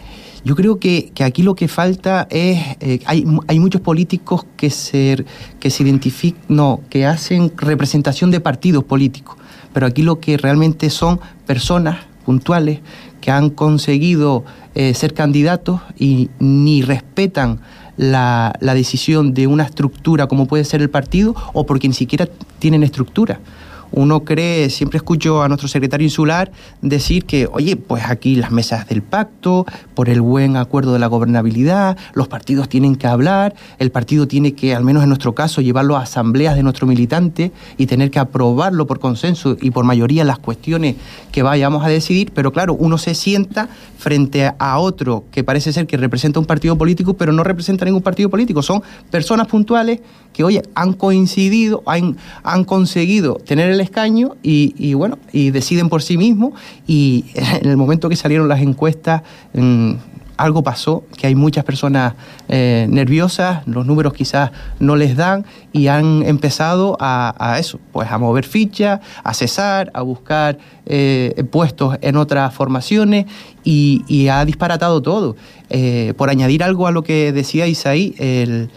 Yo creo que, que aquí lo que falta es, eh, hay, hay muchos políticos que se, que se identifican, no, que hacen representación de partidos políticos, pero aquí lo que realmente son personas puntuales que han conseguido eh, ser candidatos y ni respetan la, la decisión de una estructura como puede ser el partido, o porque ni siquiera tienen estructura. Uno cree, siempre escucho a nuestro secretario insular decir que, oye, pues aquí las mesas del pacto, por el buen acuerdo de la gobernabilidad, los partidos tienen que hablar, el partido tiene que, al menos en nuestro caso, llevarlo a asambleas de nuestro militante y tener que aprobarlo por consenso y por mayoría las cuestiones que vayamos a decidir, pero claro, uno se sienta frente a otro que parece ser que representa un partido político, pero no representa ningún partido político, son personas puntuales que, oye, han coincidido, han, han conseguido tener el escaño y, y bueno, y deciden por sí mismos, y en el momento que salieron las encuestas mmm, algo pasó, que hay muchas personas eh, nerviosas, los números quizás no les dan y han empezado a, a eso, pues a mover fichas, a cesar, a buscar eh, puestos en otras formaciones y, y ha disparatado todo. Eh, por añadir algo a lo que decía Isaí, el,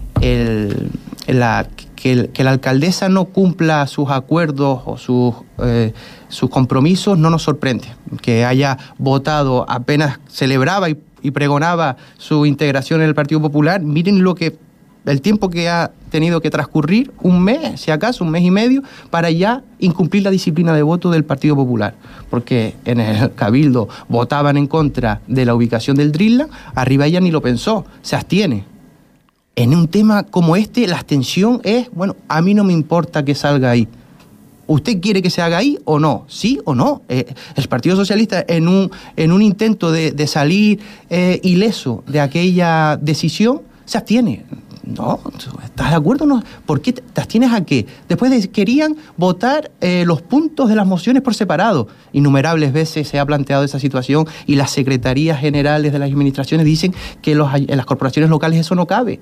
el, la, que, el, que la alcaldesa no cumpla sus acuerdos o sus... Eh, sus compromisos no nos sorprende. Que haya votado, apenas celebraba y, y pregonaba su integración en el Partido Popular, miren lo que el tiempo que ha tenido que transcurrir, un mes, si acaso, un mes y medio, para ya incumplir la disciplina de voto del Partido Popular. Porque en el Cabildo votaban en contra de la ubicación del Dreamland, arriba ella ni lo pensó, se abstiene. En un tema como este, la abstención es, bueno, a mí no me importa que salga ahí. ¿Usted quiere que se haga ahí o no? ¿Sí o no? Eh, el Partido Socialista, en un, en un intento de, de salir eh, ileso de aquella decisión, se abstiene. No, ¿estás de acuerdo? No. ¿Por qué te abstienes a qué? Después de, querían votar eh, los puntos de las mociones por separado. Innumerables veces se ha planteado esa situación y las secretarías generales de las administraciones dicen que los, en las corporaciones locales eso no cabe.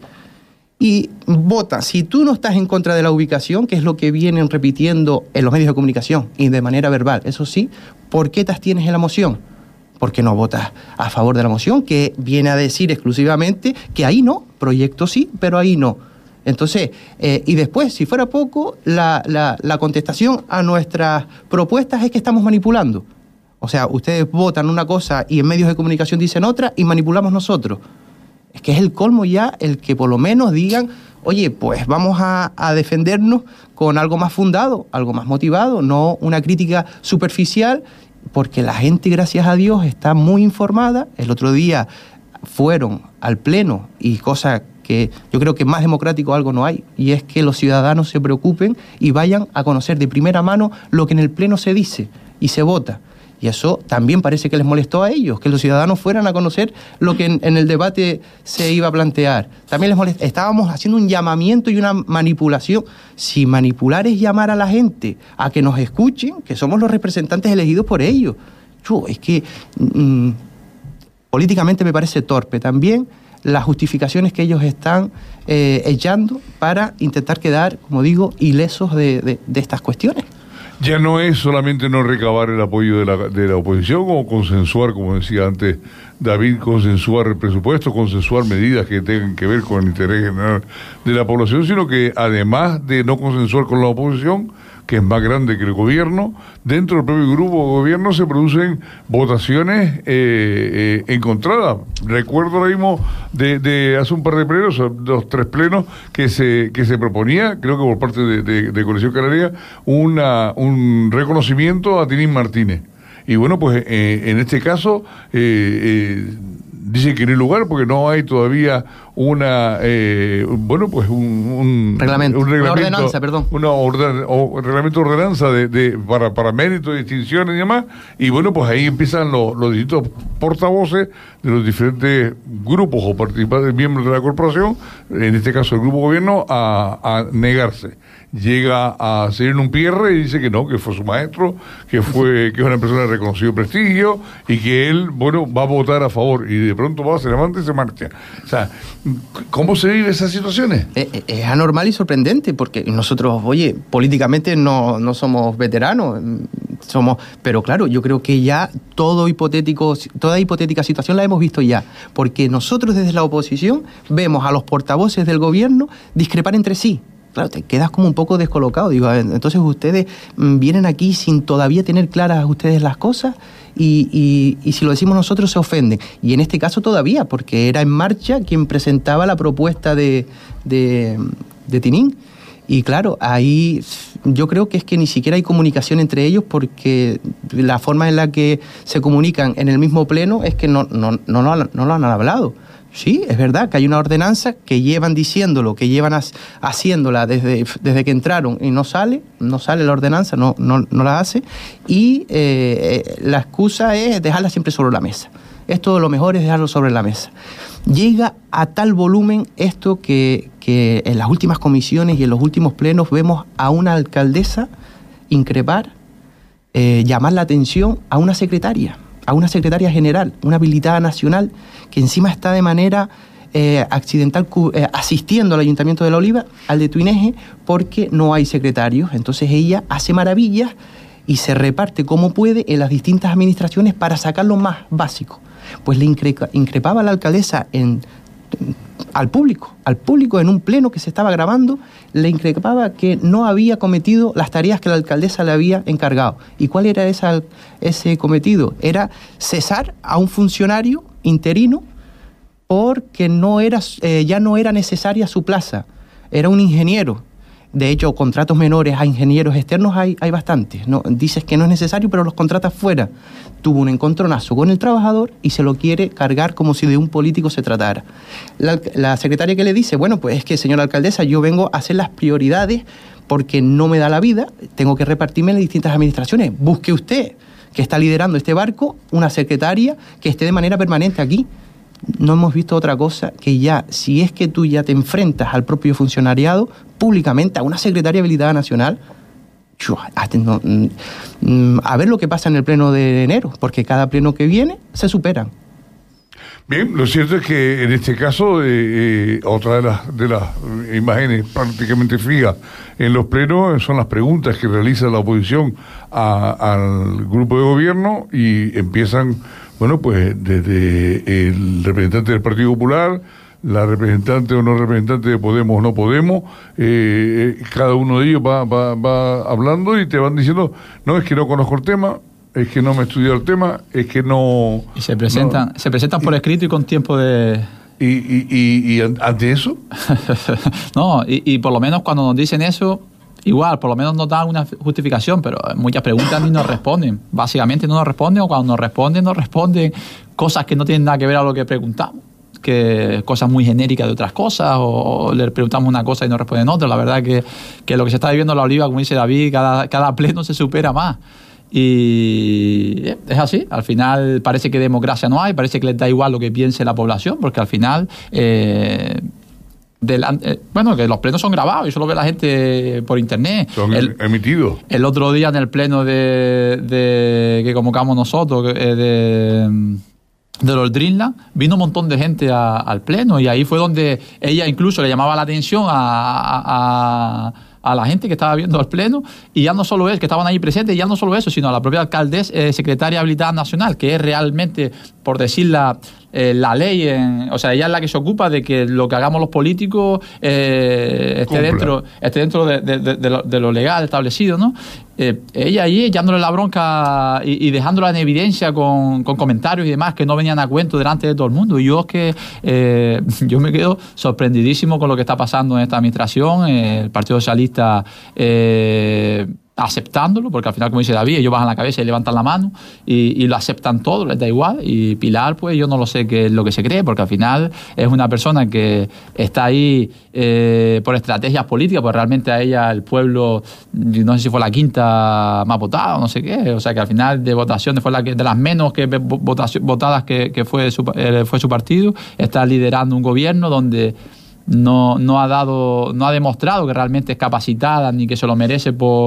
Y vota, si tú no estás en contra de la ubicación, que es lo que vienen repitiendo en los medios de comunicación y de manera verbal, eso sí, ¿por qué te abstienes en la moción? ¿Por qué no votas a favor de la moción, que viene a decir exclusivamente que ahí no, proyecto sí, pero ahí no? Entonces, eh, y después, si fuera poco, la, la, la contestación a nuestras propuestas es que estamos manipulando. O sea, ustedes votan una cosa y en medios de comunicación dicen otra y manipulamos nosotros. Es que es el colmo ya el que por lo menos digan, oye, pues vamos a, a defendernos con algo más fundado, algo más motivado, no una crítica superficial, porque la gente, gracias a Dios, está muy informada. El otro día fueron al Pleno y cosa que yo creo que más democrático algo no hay, y es que los ciudadanos se preocupen y vayan a conocer de primera mano lo que en el Pleno se dice y se vota. Y eso también parece que les molestó a ellos, que los ciudadanos fueran a conocer lo que en, en el debate se iba a plantear. También les molestó. Estábamos haciendo un llamamiento y una manipulación. Si manipular es llamar a la gente a que nos escuchen, que somos los representantes elegidos por ellos. Yo, es que mmm, políticamente me parece torpe también las justificaciones que ellos están eh, echando para intentar quedar, como digo, ilesos de, de, de estas cuestiones. Ya no es solamente no recabar el apoyo de la, de la oposición o consensuar, como decía antes David, consensuar el presupuesto, consensuar medidas que tengan que ver con el interés general de la población, sino que además de no consensuar con la oposición, que es más grande que el gobierno, dentro del propio grupo de gobierno se producen votaciones eh, eh, encontradas. Recuerdo ahora mismo de, de hace un par de plenos, los tres plenos, que se que se proponía, creo que por parte de, de, de Coalición Canaria, una, un reconocimiento a Tintín Martínez. Y bueno, pues eh, en este caso eh, eh, dicen que no hay lugar porque no hay todavía una, eh, bueno, pues un, un, reglamento. un reglamento. Una ordenanza, perdón. Una orden, o reglamento de ordenanza de, de, para, para mérito, distinciones y demás. Y bueno, pues ahí empiezan los, los distintos portavoces de los diferentes grupos o participantes, miembros de la corporación, en este caso el grupo gobierno, a, a negarse. Llega a seguir en un pierre y dice que no, que fue su maestro, que fue que es una persona de reconocido prestigio y que él, bueno, va a votar a favor, y de pronto va, se levanta y se marcha. O sea, ¿cómo se vive esas situaciones? Es, es anormal y sorprendente, porque nosotros, oye, políticamente no, no somos veteranos, somos, pero claro, yo creo que ya todo hipotético, toda hipotética situación la hemos visto ya, porque nosotros desde la oposición vemos a los portavoces del gobierno discrepar entre sí. Claro, te quedas como un poco descolocado. Digo, entonces ustedes vienen aquí sin todavía tener claras ustedes las cosas y, y, y si lo decimos nosotros se ofenden. Y en este caso todavía, porque era En Marcha quien presentaba la propuesta de, de, de Tinín. Y claro, ahí yo creo que es que ni siquiera hay comunicación entre ellos, porque la forma en la que se comunican en el mismo pleno es que no, no, no, no, no lo han hablado. Sí, es verdad que hay una ordenanza que llevan diciéndolo, que llevan as, haciéndola desde, desde que entraron y no sale, no sale la ordenanza, no, no, no la hace, y eh, la excusa es dejarla siempre sobre la mesa. Esto lo mejor es dejarlo sobre la mesa. Llega a tal volumen esto que, que en las últimas comisiones y en los últimos plenos vemos a una alcaldesa increpar, eh, llamar la atención a una secretaria, a una secretaria general, una habilitada nacional, que encima está de manera eh, accidental eh, asistiendo al Ayuntamiento de La Oliva, al de Tuineje, porque no hay secretarios. Entonces ella hace maravillas y se reparte como puede en las distintas administraciones para sacar lo más básico. Pues le increpa, increpaba a la alcaldesa en, en, al público, al público en un pleno que se estaba grabando, le increpaba que no había cometido las tareas que la alcaldesa le había encargado. ¿Y cuál era esa, ese cometido? Era cesar a un funcionario interino porque no era, eh, ya no era necesaria su plaza. Era un ingeniero. De hecho, contratos menores a ingenieros externos hay, hay bastantes. ¿No? Dices que no es necesario, pero los contratas fuera. Tuvo un encontronazo con el trabajador y se lo quiere cargar como si de un político se tratara. La, la secretaria que le dice, bueno, pues es que, señora alcaldesa, yo vengo a hacer las prioridades porque no me da la vida, tengo que repartirme en las distintas administraciones. Busque usted, que está liderando este barco, una secretaria que esté de manera permanente aquí. No hemos visto otra cosa que ya, si es que tú ya te enfrentas al propio funcionariado públicamente, a una secretaria habilitada nacional, a ver lo que pasa en el pleno de enero, porque cada pleno que viene se superan. Bien, lo cierto es que en este caso, eh, eh, otra de las, de las imágenes prácticamente fijas en los plenos son las preguntas que realiza la oposición a, al grupo de gobierno y empiezan, bueno, pues desde el representante del Partido Popular, la representante o no representante de Podemos o no Podemos, eh, eh, cada uno de ellos va, va, va hablando y te van diciendo, no, es que no conozco el tema, es que no me he estudiado el tema, es que no... Y se presentan, no, se presentan por y, escrito y con tiempo de... ¿Y, y, y, y ante eso? No, y, y por lo menos cuando nos dicen eso, igual, por lo menos nos dan una justificación, pero muchas preguntas ni nos responden. Básicamente no nos responden, o cuando nos responden, nos responden cosas que no tienen nada que ver a lo que preguntamos, que cosas muy genéricas de otras cosas, o, o le preguntamos una cosa y nos responden otra. La verdad que, que lo que se está viviendo en La Oliva, como dice David, cada, cada pleno se supera más. Y es así, al final parece que democracia no hay, parece que les da igual lo que piense la población, porque al final eh, delante, bueno, que los plenos son grabados y eso lo ve la gente por internet. Son el, emitidos. El otro día en el pleno de, de que convocamos nosotros, eh, de de los Dreamland, vino un montón de gente a, al pleno, y ahí fue donde ella incluso le llamaba la atención a, a, a la gente que estaba viendo el pleno, y ya no solo es que estaban ahí presentes, ya no solo eso, sino a la propia alcaldesa, eh, secretaria habilitada nacional, que es realmente, por decir la, eh, la ley, en, o sea, ella es la que se ocupa de que lo que hagamos los políticos eh, esté, dentro, esté dentro de, de, de, de, lo, de lo legal establecido, ¿no? Eh, ella ahí echándole la bronca y, y dejándola en evidencia con, con comentarios y demás que no venían a cuento delante de todo el mundo. Y yo es que eh, yo me quedo sorprendidísimo con lo que está pasando en esta administración. Eh, el Partido Socialista eh, aceptándolo, porque al final, como dice David, ellos bajan la cabeza y levantan la mano y, y lo aceptan todo, les da igual. Y Pilar, pues yo no lo sé qué es lo que se cree, porque al final es una persona que está ahí eh, por estrategias políticas, pues realmente a ella el pueblo, no sé si fue la quinta más votada o no sé qué, o sea que al final de votaciones fue la que, de las menos que votación, votadas que, que fue, su, eh, fue su partido, está liderando un gobierno donde no, no ha dado, no ha demostrado que realmente es capacitada ni que se lo merece por,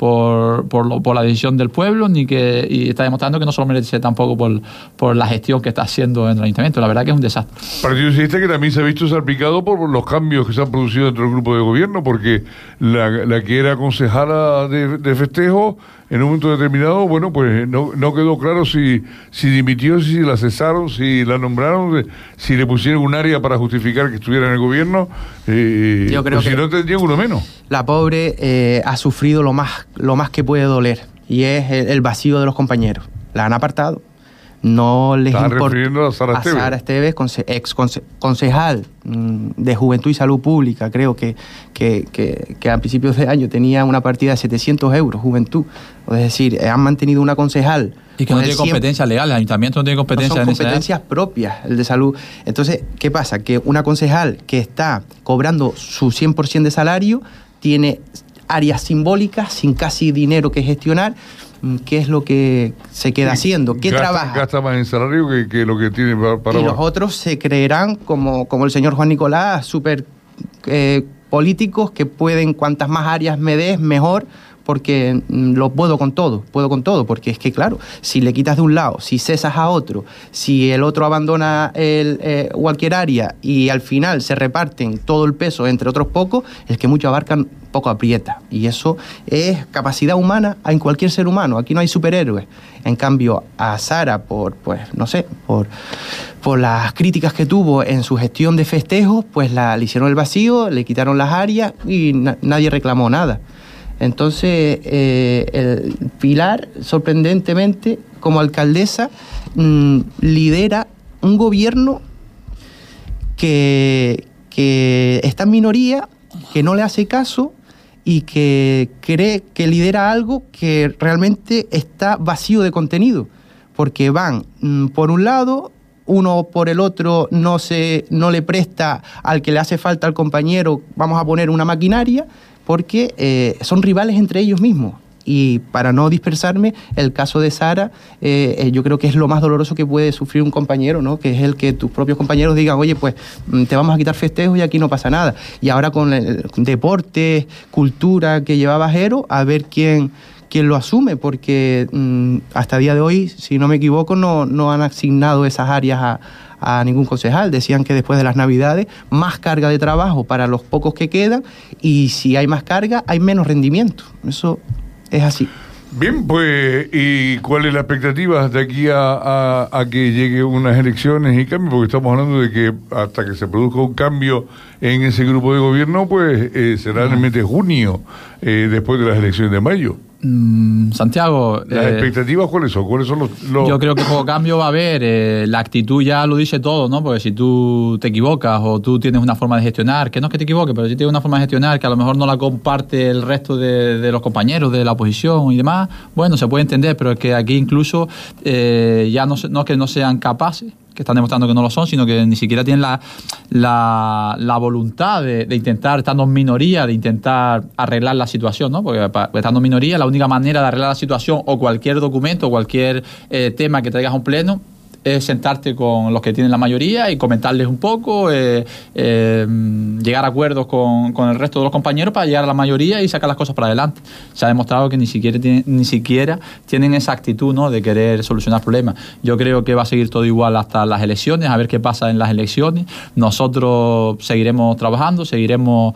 por, por, lo, por la decisión del pueblo, ni que y está demostrando que no se lo merece tampoco por, por la gestión que está haciendo en el ayuntamiento. La verdad que es un desastre. Partido Socialista que también se ha visto salpicado por los cambios que se han producido dentro del grupo de gobierno, porque la, la que era concejala de, de festejo, en un momento determinado, bueno, pues no, no quedó claro si, si dimitió, si la cesaron, si la nombraron, si le pusieron un área para justificar que estuviera en el gobierno. Eh, Yo creo pues que si no tendría uno menos. La pobre eh, ha sufrido lo más, lo más que puede doler, y es el, el vacío de los compañeros. La han apartado. No les Están importa. refiriendo a Sara Esteves. A Sara Esteves, conce, ex conce, concejal mmm, de Juventud y Salud Pública, creo que, que, que, que a principios de año tenía una partida de setecientos euros, Juventud. Es decir, han mantenido una concejal. Y que no tiene competencias legales, el ayuntamiento no tiene competencias. No son en competencias esa... propias, el de salud. Entonces, ¿qué pasa? Que una concejal que está cobrando su cien por ciento de salario tiene áreas simbólicas sin casi dinero que gestionar. ¿Qué es lo que se queda haciendo? ¿Qué gasta, trabaja? Gasta más en salario que, que lo que tiene para... para y los otros se creerán, como, como el señor Juan Nicolás, súper eh, políticos que pueden, cuantas más áreas me des, mejor, porque lo puedo con todo, puedo con todo, porque es que claro, si le quitas de un lado, si cesas a otro, si el otro abandona el, eh, cualquier área y al final se reparten todo el peso entre otros pocos, es que mucho abarcan, poco aprieta, y eso es capacidad humana en cualquier ser humano. Aquí no hay superhéroes. En cambio, a Sara, por, pues, no sé, por, por las críticas que tuvo en su gestión de festejos, pues la, le hicieron el vacío, le quitaron las áreas y na, nadie reclamó nada. Entonces, eh, el Pilar, sorprendentemente, como alcaldesa, mmm, lidera un gobierno que, que está en minoría, que no le hace caso y que cree que lidera algo que realmente está vacío de contenido. Porque van, mmm, por un lado, uno por el otro no, se, no le presta al que le hace falta al compañero, vamos a poner una maquinaria, porque eh, son rivales entre ellos mismos. Y para no dispersarme, el caso de Sara, eh, eh, yo creo que es lo más doloroso que puede sufrir un compañero, ¿no? Que es el que tus propios compañeros digan, oye, pues te vamos a quitar festejos y aquí no pasa nada. Y ahora con el deporte, cultura que llevaba Jero, a ver quién, quién lo asume, porque mmm, hasta el día de hoy, si no me equivoco, no, no han asignado esas áreas a, a ningún concejal. Decían que después de las Navidades, más carga de trabajo para los pocos que quedan, y si hay más carga, hay menos rendimiento. Eso es así. Bien, pues, ¿y cuál es la expectativa de aquí a, a, a que llegue unas elecciones y cambio? Porque estamos hablando de que hasta que se produzca un cambio en ese grupo de gobierno, pues eh, será en el mes de junio, eh, después de las elecciones de mayo. Mm, Santiago... ¿Las eh, expectativas cuáles son? ¿Cuáles son los, los... Yo creo que poco cambio va a haber. Eh, la actitud ya lo dice todo, ¿no? Porque si tú te equivocas o tú tienes una forma de gestionar, que no es que te equivoques, pero si tienes una forma de gestionar que a lo mejor no la comparte el resto de, de los compañeros de la oposición y demás, bueno, se puede entender, pero es que aquí incluso eh, ya no, no es que no sean capaces, que están demostrando que no lo son, sino que ni siquiera tienen la, la, la voluntad de, de intentar, estando en minoría, de intentar arreglar la situación, ¿no? Porque estando en minoría, la única manera de arreglar la situación o cualquier documento o cualquier eh, tema que traigas a un pleno es sentarte con los que tienen la mayoría y comentarles un poco, eh, eh, llegar a acuerdos con, con el resto de los compañeros para llegar a la mayoría y sacar las cosas para adelante. Se ha demostrado que ni siquiera tienen, ni siquiera tienen esa actitud, ¿no?, de querer solucionar problemas. Yo creo que va a seguir todo igual hasta las elecciones, a ver qué pasa en las elecciones. Nosotros seguiremos trabajando, seguiremos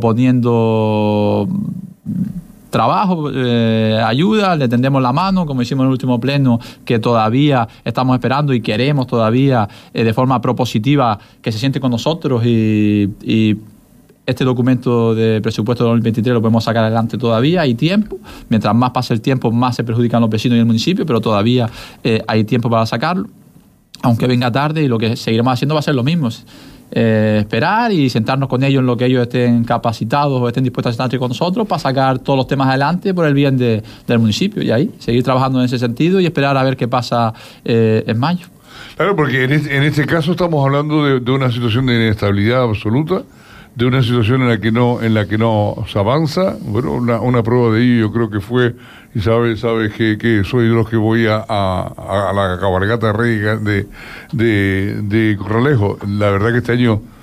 proponiendo trabajo, eh, ayuda, le tendemos la mano, como hicimos en el último pleno, que todavía estamos esperando y queremos todavía eh, de forma propositiva que se siente con nosotros y, y este documento de presupuesto de dos mil veintitrés lo podemos sacar adelante todavía, hay tiempo, mientras más pasa el tiempo más se perjudican los vecinos y el municipio, pero todavía eh, hay tiempo para sacarlo, aunque venga tarde, y lo que seguiremos haciendo va a ser lo mismo. Eh, esperar y sentarnos con ellos en lo que ellos estén capacitados o estén dispuestos a sentarse con nosotros para sacar todos los temas adelante por el bien de, del municipio, y ahí seguir trabajando en ese sentido y esperar a ver qué pasa eh, en mayo. Claro, porque en este, en este caso estamos hablando de, de una situación de inestabilidad absoluta, de una situación en la que no en la que no se avanza. Bueno, una, una prueba de ello yo creo que fue, y sabes sabes que, que soy de los que voy a, a, a la cabalgata rey de, de, de Corralejo. La verdad que este año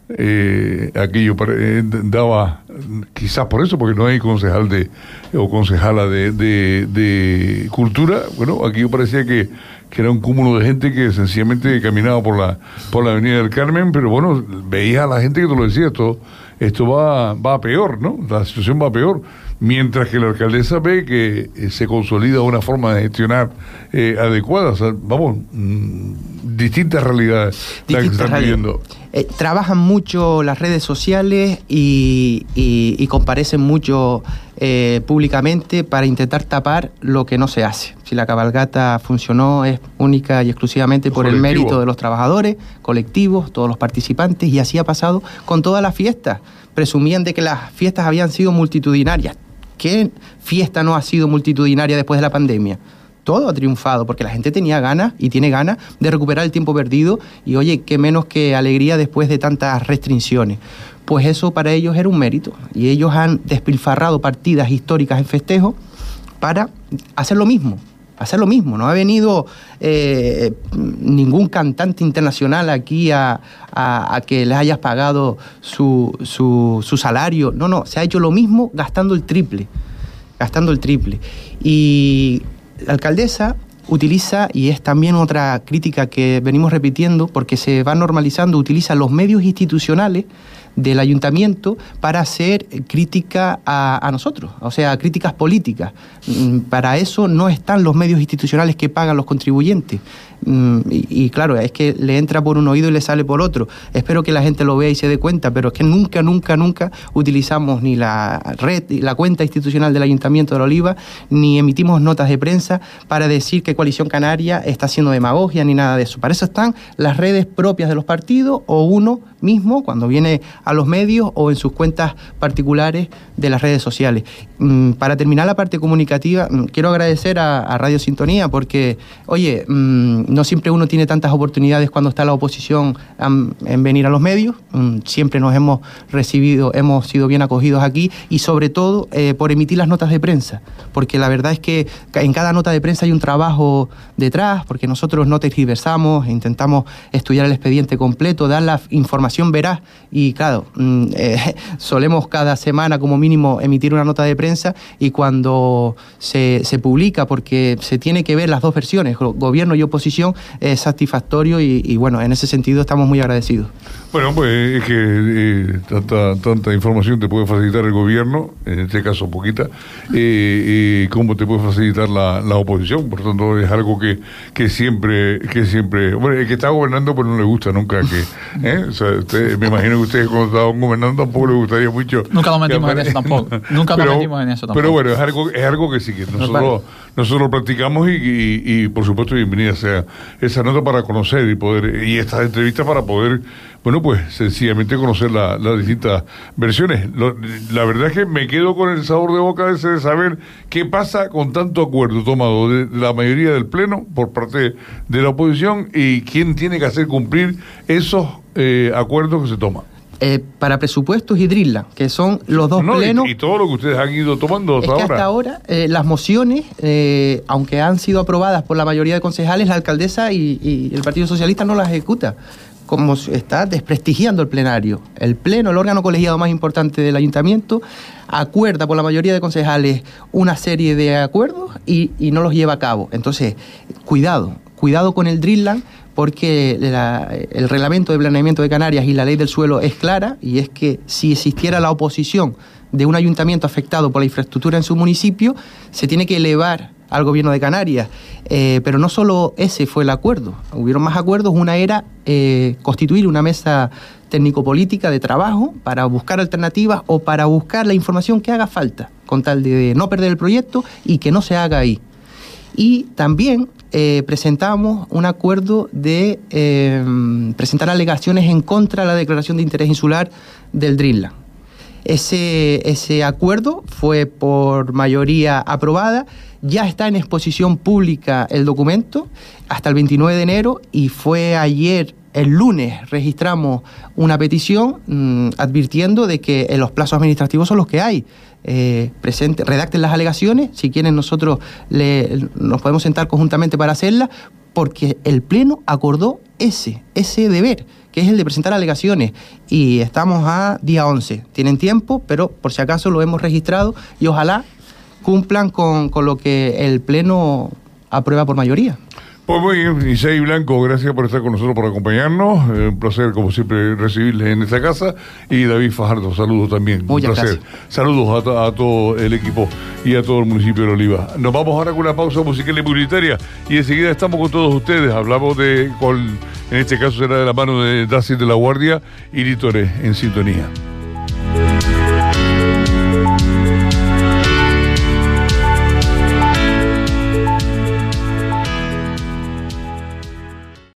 eh, aquello eh, daba, quizás por eso, porque no hay concejal de o concejala de, de, de cultura. Bueno, aquello parecía que, que era un cúmulo de gente que sencillamente caminaba por la por la Avenida del Carmen, pero bueno, veía a la gente que te lo decía, esto, esto va, va a peor, ¿no? La situación va a peor. Mientras que la alcaldesa ve que eh, se consolida una forma de gestionar eh, adecuada. O sea, vamos, mmm, distintas realidades distintas las que se están viviendo. Eh, trabajan mucho las redes sociales y, y, y comparecen mucho eh, públicamente para intentar tapar lo que no se hace. Si la cabalgata funcionó es única y exclusivamente por el mérito de los trabajadores, colectivos, todos los participantes, y así ha pasado con todas las fiestas. Presumían de que las fiestas habían sido multitudinarias. ¿Qué fiesta no ha sido multitudinaria después de la pandemia? Todo ha triunfado porque la gente tenía ganas y tiene ganas de recuperar el tiempo perdido, y oye, qué menos que alegría después de tantas restricciones. Pues eso para ellos era un mérito, y ellos han despilfarrado partidas históricas en festejo para hacer lo mismo. hacer lo mismo. No ha venido eh, ningún cantante internacional aquí a, a, a que les hayas pagado su, su, su salario. No, no, se ha hecho lo mismo gastando el triple, gastando el triple. Y la alcaldesa utiliza, y es también otra crítica que venimos repitiendo, porque se va normalizando, utiliza los medios institucionales del ayuntamiento para hacer crítica a, a nosotros, o sea, críticas políticas. Para eso no están los medios institucionales que pagan los contribuyentes. Y, y claro, es que le entra por un oído y le sale por otro. Espero que la gente lo vea y se dé cuenta, pero es que nunca, nunca, nunca utilizamos ni la red, la cuenta institucional del Ayuntamiento de La Oliva, ni emitimos notas de prensa para decir que Coalición Canaria está haciendo demagogia, ni nada de eso. Para eso están las redes propias de los partidos, o uno mismo cuando viene a los medios, o en sus cuentas particulares de las redes sociales. Para terminar la parte comunicativa, quiero agradecer a, a Radio Sintonía, porque, oye, no siempre uno tiene tantas oportunidades cuando está la oposición en venir a los medios. Siempre nos hemos recibido, hemos sido bien acogidos aquí, y sobre todo eh, por emitir las notas de prensa, porque la verdad es que en cada nota de prensa hay un trabajo detrás, porque nosotros no tergiversamos, intentamos estudiar el expediente completo, dar la información veraz, y claro, eh, solemos cada semana como mínimo emitir una nota de prensa, y cuando se, se publica, porque se tiene que ver las dos versiones, gobierno y oposición, es satisfactorio, y, y bueno, en ese sentido estamos muy agradecidos. Bueno, pues es que eh, tanta, tanta información te puede facilitar el gobierno, en este caso poquita, eh, y cómo te puede facilitar la, la oposición. Por tanto, es algo que, que siempre, que siempre, bueno, el que está gobernando pues no le gusta nunca que, ¿eh? O sea, usted, me imagino que ustedes cuando estaban gobernando tampoco les gustaría mucho. Nunca nos metimos en eso tampoco. Nunca pero, nos metimos en eso tampoco. Pero bueno, es algo, es algo que sí que nosotros, nosotros lo practicamos, y, y, y por supuesto bienvenida sea esa nota para conocer y poder, y estas entrevistas para poder, bueno, pues sencillamente conocer la, las distintas versiones. Lo, la verdad es que me quedo con el sabor de boca ese de saber qué pasa con tanto acuerdo tomado de la mayoría del Pleno por parte de la oposición, y quién tiene que hacer cumplir esos eh, acuerdos que se toman. Eh, para presupuestos y Dreamland, que son los dos no, plenos. Y, y todo lo que ustedes han ido tomando hasta es que ahora. hasta ahora, eh, las mociones, eh, aunque han sido aprobadas por la mayoría de concejales, la alcaldesa y, y el Partido Socialista no las ejecuta, como está desprestigiando el plenario. El pleno, el órgano colegiado más importante del ayuntamiento, acuerda por la mayoría de concejales una serie de acuerdos y, y no los lleva a cabo. Entonces, cuidado, cuidado con el Dreamland, porque la, el reglamento de planeamiento de Canarias y la ley del suelo es clara, y es que si existiera la oposición de un ayuntamiento afectado por la infraestructura en su municipio, se tiene que elevar al gobierno de Canarias. Eh, pero no solo ese fue el acuerdo, hubieron más acuerdos. Una era eh, constituir una mesa técnico-política de trabajo para buscar alternativas o para buscar la información que haga falta, con tal de no perder el proyecto y que no se haga ahí. Y también eh, presentamos un acuerdo de eh, presentar alegaciones en contra de la declaración de interés insular del Dreamland. Ese, ese acuerdo fue por mayoría aprobada, ya está en exposición pública el documento hasta el veintinueve de enero, y fue ayer, el lunes, registramos una petición mmm, advirtiendo de que eh, los plazos administrativos son los que hay. Eh, presente, redacten las alegaciones, si quieren nosotros le, nos podemos sentar conjuntamente para hacerlas, porque el Pleno acordó ese, ese deber, que es el de presentar alegaciones. Y estamos a día once. Tienen tiempo, pero por si acaso lo hemos registrado y ojalá cumplan con, con lo que el Pleno aprueba por mayoría. Pues muy bien, Isai Blanco, gracias por estar con nosotros, por acompañarnos. Eh, un placer, como siempre, recibirles en esta casa. Y David Fajardo, saludos también. Muchas un placer. Gracias. Saludos a, a todo el equipo y a todo el municipio de Oliva. Nos vamos ahora con una pausa musical y publicitaria y enseguida estamos con todos ustedes. Hablamos de, con, en este caso será de la mano de Daciel de la Guardia y Lítores en sintonía.